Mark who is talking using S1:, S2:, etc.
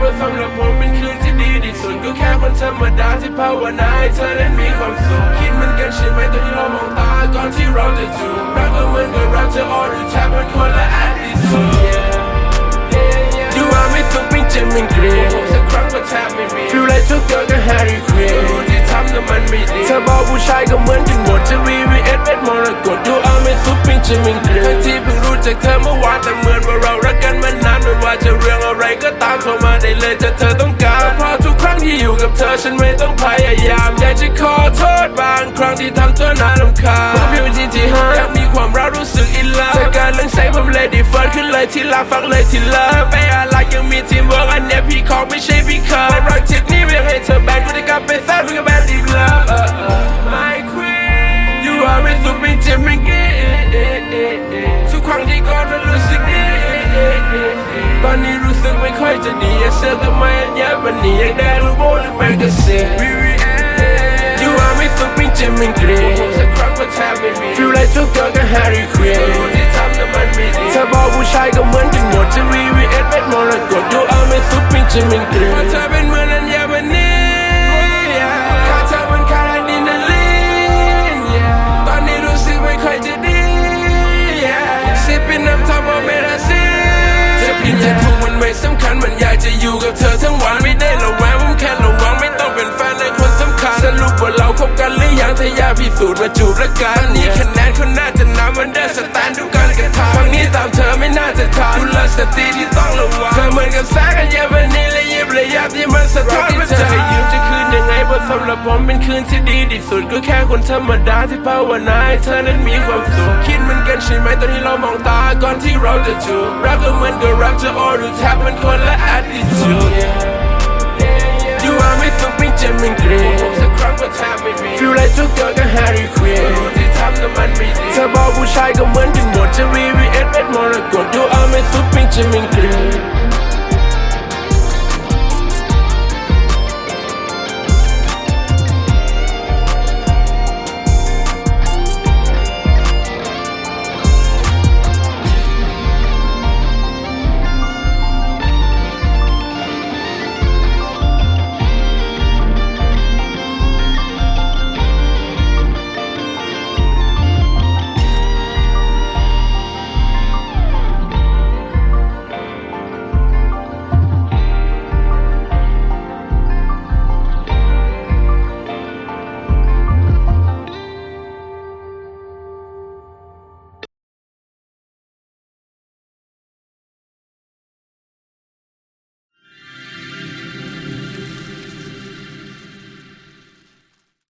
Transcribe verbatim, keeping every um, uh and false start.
S1: ว่าสำหรับผมเป็นคืนที่ดีที่สุดก็แค่คนธรรมดาที่ภาวนาให้เธอนั้นมีความสุขคิดเหมือนกันใช่ไหมตอนที่เรามองตาก่อนที่เราจะจูบรักก็เหมือนกับรักจะอ่อนหรือแทบเป็นคนละแอดดิสูดูว่าไม่สุขไม่เจ็บไม่เกลียดสักครั้งก็แทบไม่มี Feel like ทุกเกิร์ลก็แฮร์รี่ควีนรู้ที่ทำแต่มันไม่ดีเธอบอกผู้ชายก็เหมือนกันหมดจะ วี วี เอส เวทมรกตดูเอาไม่สุขไม่เจ็บไม่เกลียดทั้งที่เพิ่งรู้จักเธอเมื่อวานแต่เหมือนว่าเรารักกันมานานไม่ว่าจะเรื่องอะไรก็ตามโทรมาได้เลยถ้าเธอต้องการเพราะทุกครั้งที่อยู่กับเธอฉันไม่ต้องพยายามอยากจะขอโทษบางครั้งที่ทำตัวน่ารำคาญเพียงที่ที่ห้าอยากมีความรักรู้สึกอินเลิฟจากการเรื่องใส่ผมเลยดีเฟิร์สขึ้นเลยที่ลาฟังเลยที่เลิฟไปอะไรยังมีทีมเวิร์กอันเนี้ยพี่ของไม่ใช่พี่เคยรักทิปนี้เพียงให้เธอแบนกูได้กลับไปแซ่บมึงกับแบนดีเลิฟ My queen You are ไม่สุขไม่เจ็บไม่เกลียดทุกครั้งที่กอดมันรู้สึกดีตอนนี้รู้สึกไม่ค่อยจะดีอยากเชื่อทำไมอันเนี้ยมันนี่อยากได้รู้โบ้หรือแมกกาซีน You are ไม่สุขไม่เจ็บไม่เกลียดสักครั้งก็แทบไม่มี Feel like ทุกเกิร์ลก็แฮร์รี่ควีนรู้ที่ทำแต่มันไม่ดีเธอบอกผู้ชายก็เหมือนกันหมดจะ วี วี เอส เวทมรกต You are ไม่สุขไม่เจ็บไม่เกลียดเพราะเธอเป็นเหมือนอัญญมณีค่าเธอมันค่าอะดรีนาลีนตอนนี้รู้สึกไม่ค่อยจะดีสิเป็นน้ำทำว่าไม่ได้สิจะผิดจะถูกมันไม่สำคัญมันอยากจะอยู่กับเธอทั้งวันไม่ได้ระแวงผมแค่ระวังไม่ต้องเป็นแฟนในคนสำคัญสรุปว่าเราคบกันหรือยังถ้าอยากพิสูจน์มาจูบละกันนี่คะแนนคนน่าจะนำมันได้สแตนทุกการกระทำครั้งนี้ตามเธอไม่น่าจะทำคุณเลิกสติที่ต้องระวังเธอเหมือนกับแสงอัญมณีและยิบระยับที่มันสะท้อนมาจะให้ยืมจะคืนยังไงเพราะสำหรับผมเป็นคืนที่ดีที่สุดก็แค่คนธรรมดาที่ภาวนาให้เธอนั้นมีความสุขคิดเหมือนกันใช่ไหมตอนที่เรามองตาก่อนที่เราจะจูบรักก็เหมือนกับรักจะอ่อนหรือแทบเป็นคนละ attitude You are ไม่สุขไม่เจ็บไม่เกลียดสักครั้งก็แทบไม่มี Feel like ทุกเกิร์ลก็แฮร์รี่ควีนรู้ที่ทำแต่มันไม่ดีเธอบอกผู้ชายก็เหมือนกันหมดจะ วี วี เอส เวทมรกต You are ไม่สุขไม่เจ็บไม่เกลียด